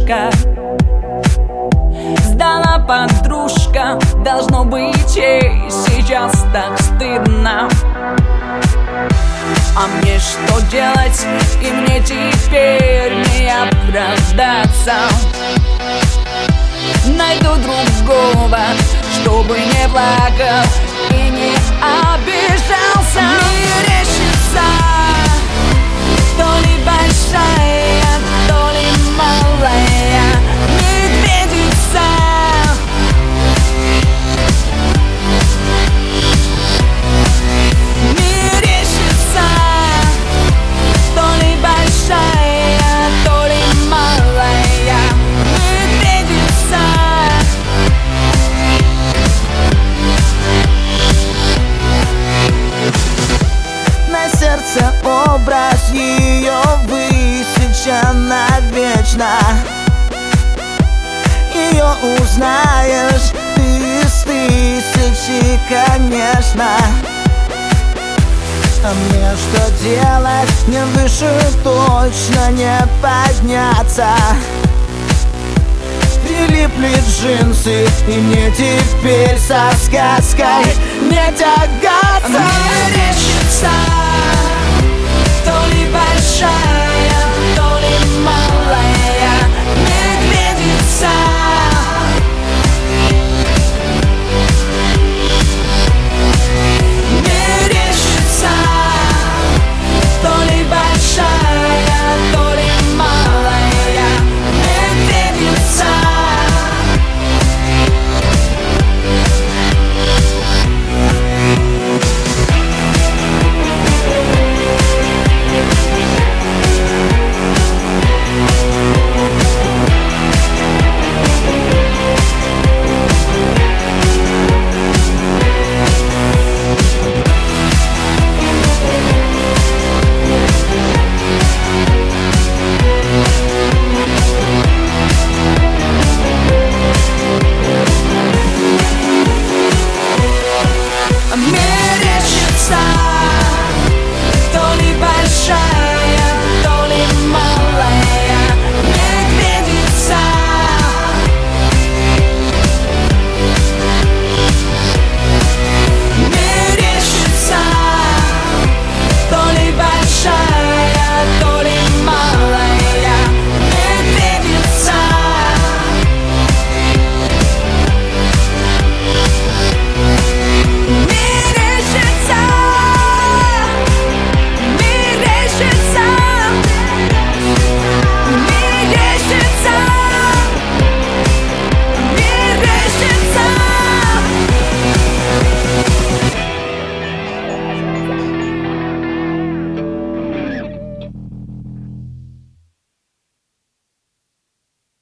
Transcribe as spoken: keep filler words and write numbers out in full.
игрушка. Сдала подружка, должно быть ей сейчас так стыдно. А мне что делать, и мне теперь не оправдаться. Найду другого, чтобы не плакал и не обижался. Мерещится то ли большая, то ли малая медведица. Мерещится то ли большая, то ли малая медведица. На сердце образ ее высечен навечно. Ее узнаешь ты из тысячи, конечно. А мне что делать? Мне выше точно не подняться. Прилипли джинсы, и мне теперь со сказкой не тягаться.